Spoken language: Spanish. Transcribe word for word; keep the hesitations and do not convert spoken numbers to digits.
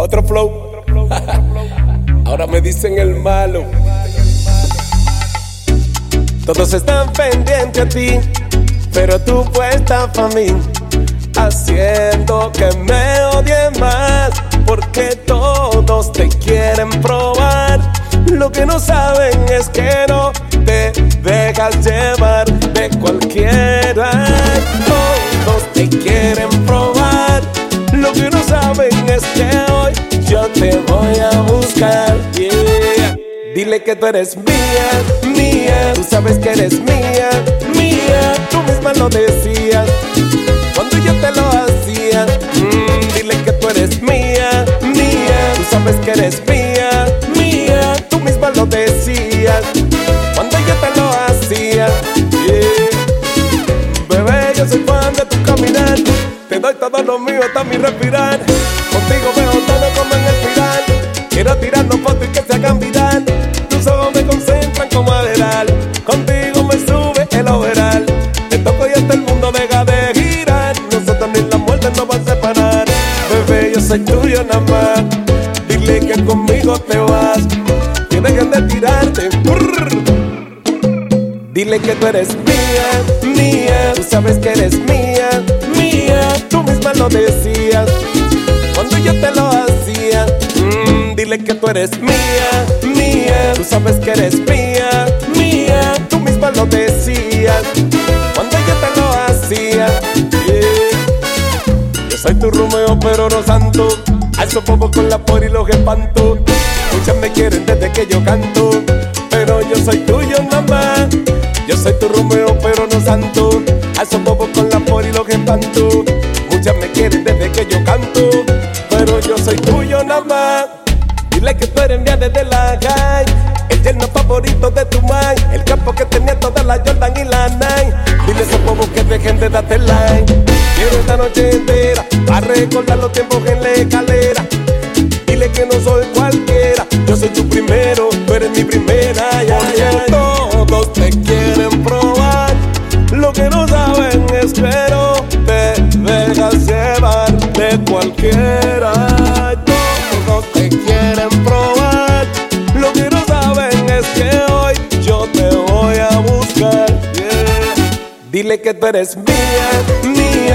Otro flow. Ahora me dicen el malo. Todos están pendientes a ti, pero tú puesta pa' mí, haciendo que me odien más, porque todos te quieren probar. Lo que no saben es que no te dejas llevar de cualquiera. Todos te quieren probar. Lo que no saben es que hoy yo te voy a buscar, yeah. Dile que tú eres mía, mía. Tú sabes que eres mía, mía. Tú misma lo decías cuando yo te lo hacía. mm, Dile que tú eres mía, mía. Tú sabes que eres mía, mía. Tú misma lo decías cuando yo te lo hacía, yeah. Bebé, yo soy fan de tu caminar. Te doy todo lo mío hasta mi respirar. Contigo veo todo como en espiral. Quiero tirarnos fotos y que se hagan viral. Tus ojos me concentran como aderal. Contigo me sube el overall. Te toco y hasta el mundo deja de girar. Nosotros ni la muerte nos va a separar. Bebé, yo soy tuyo nada más. Dile que conmigo te vas. Que dejen de tirarte. Brrr. Dile que tú eres mía, mía. Tú sabes que eres mía, mía. Tú misma lo decías cuando yo te lo hacía. mm, Dile que tú eres mía, mía. Tú sabes que eres mía, mía. Tú misma lo decías cuando yo te lo hacía, yeah. Yo soy tu Romeo pero no santo. Alzo poco con la por y los espanto. Muchas me quieren desde que yo canto, pero yo soy tuyo nada más. Yo soy tu Romeo pero no santo. Alzo poco con la por y los espanto. Muchas me quieren desde que yo canto, pero yo soy tuyo nada más. Dile que tú eres mía desde la high. El yerno favorito de tu mind. El campo que tenía toda la Jordan y la Nike. Dile a esos bobos que dejen de darte like. Quiero esta noche entera a recordar los tiempos en la escalera. Dile que no soy cualquiera. Yo soy tu primero, tú eres mi primera, yeah, yeah. Todos te quieren probar. Lo que no saben es que no te dejas llevar de cualquiera. Todos te quieren probar. Lo que no saben es que hoy yo te voy a buscar, yeah. Dile que tú eres mía, mía.